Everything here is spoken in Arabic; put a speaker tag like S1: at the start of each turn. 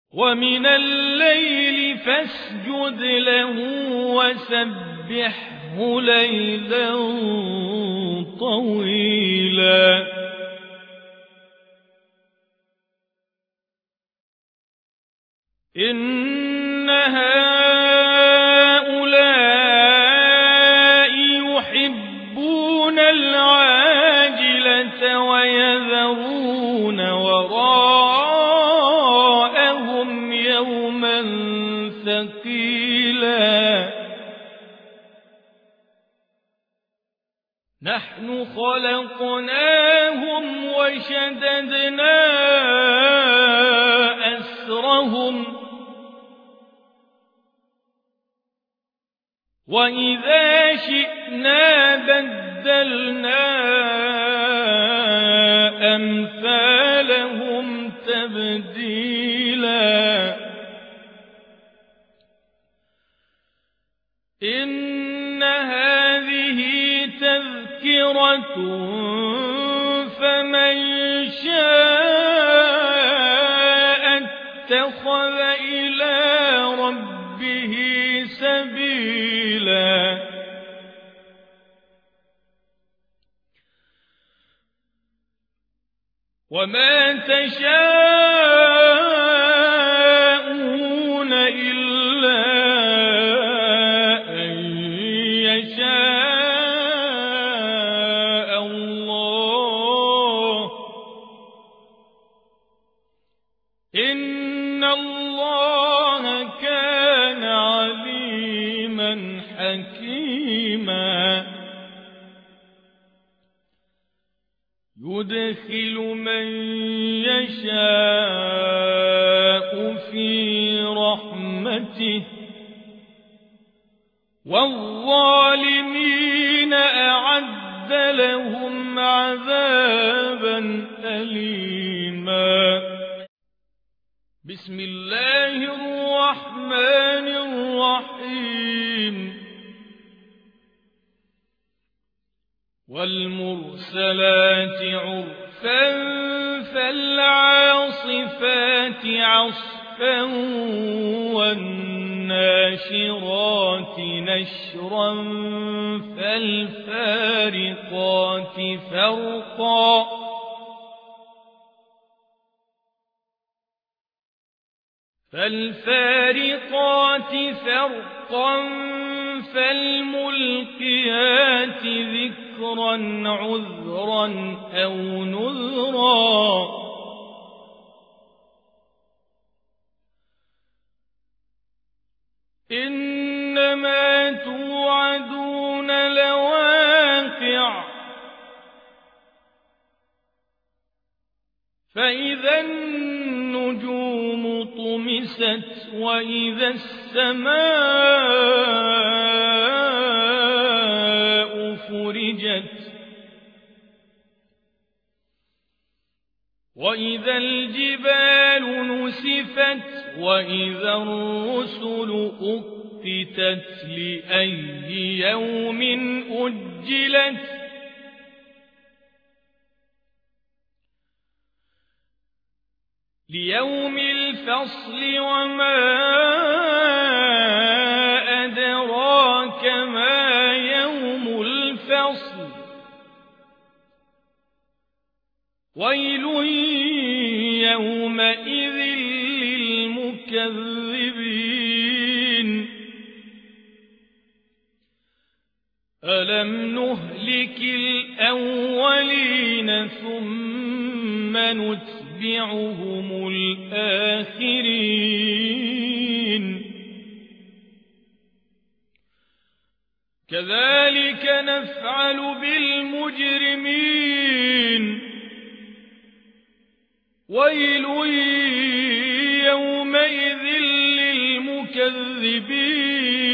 S1: ومن الليل فاسجد له وسبحه ليلا طويلا إن هؤلاء يحبون العاجلة ويذرون وراءهم يوما ثقيلا نحن خلقناهم وشددنا أسرهم وإذا شئنا بدلنا أمثالهم تبديلا إن هذه تذكرة فمن شاء اتخذ إلى ربه سبيلا وما تشاءون إلا أن يشاء الله إن الله كان عليما حكيما يدخل من يشاء في رحمته والظالمين أعد لهم عذابا أليما بسم الله الرحمن الرحيم والمرسلات عرفا فالعاصفات عصفا والناشرات نشرا فالفارقات فرقا فالملقيات ذكرا عذرا أو نذرا إنما توعدون لواقع فإذا النجوم طمست وإذا السماء فرجت وإذا الجبال نسفت وإذا الرسل أقتت لأي يوم أجلت ليوم الفصل وما أدراك ما يوم الفصل ويل يومئذ للمكذبين ألم نهلك الأولين ثم نتبعهم الآخرين كذلك نفعل بالمجرمين ويل يومئذ للمكذبين